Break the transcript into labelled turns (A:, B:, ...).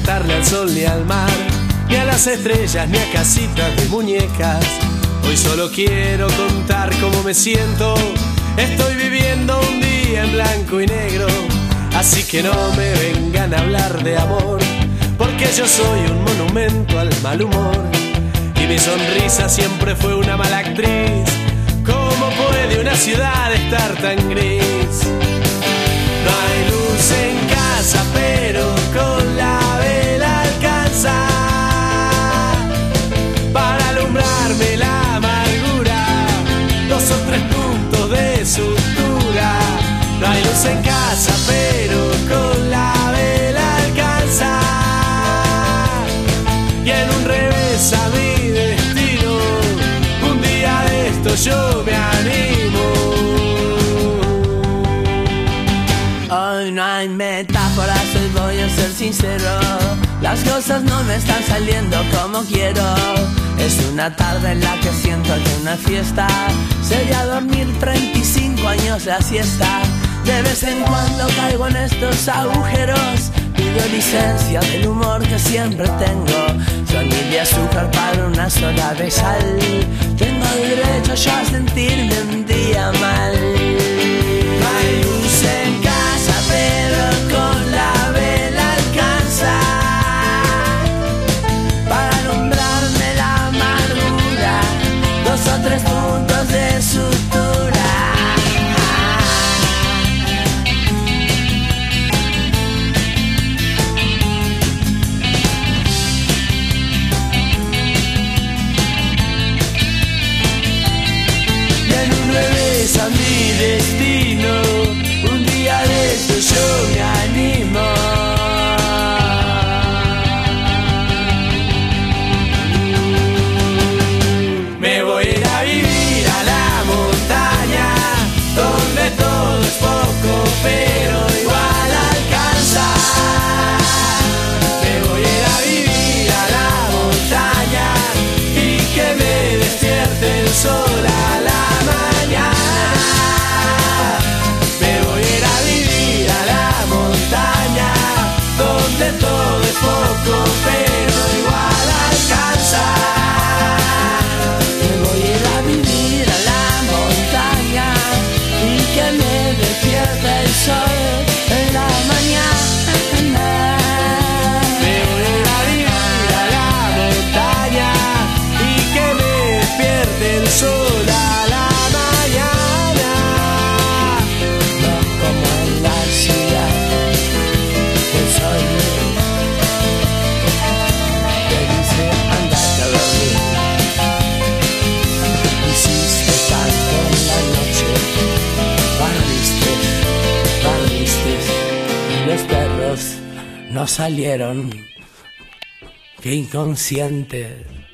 A: cantarle al sol ni al mar, ni a las estrellas, ni a casitas de muñecas. Hoy solo quiero contar cómo me siento. Estoy viviendo un día en blanco y negro, así que no me vengan a hablar de amor, porque yo soy un monumento al mal humor. Y mi sonrisa siempre fue una mala actriz. ¿Cómo puede una ciudad estar tan gris? No hay luz en casa, pero con la vela alcanza para alumbrarme la amargura, 2 o 3 puntos de sutura. No hay luz en casa, pero con la vela alcanza, y en un revés a mi destino, un día de esto yo me animo.
B: Hoy no hay metáforas, hoy voy a ser sincero. Las cosas no me están saliendo como quiero. Es una tarde en la que siento que una fiesta sería dormir 35 años la siesta. De vez en cuando caigo en estos agujeros, pido licencia del humor que siempre tengo. Soy mil de azúcar para una sola de sal. Tengo derecho yo a sentirme un día mal. No hay luz en casa, pero con la vela alcanza para alumbrarme la amargura, 2 o 3 puntos de sutura. Y en un revés a mi destino, un día de esto yo me animo.
A: Me voy a ir a vivir a la montaña, donde todo es poco, pero igual alcanza. Me voy a ir a vivir a la montaña y que me despierte el sol a la mañana. Me voy a ir a vivir a la montaña, donde todo es poco, pero igual alcanza.
B: Me voy a ir a vivir a la montaña y que me despierte el sol en la mañana.
A: Me voy a ir a vivir a la montaña y que me despierte el sol a la mañana.
B: No como en la ciudad, el sol te dice andate a dormir. Hiciste tanto en la noche, barriste, y los perros no salieron. Qué inconsciente.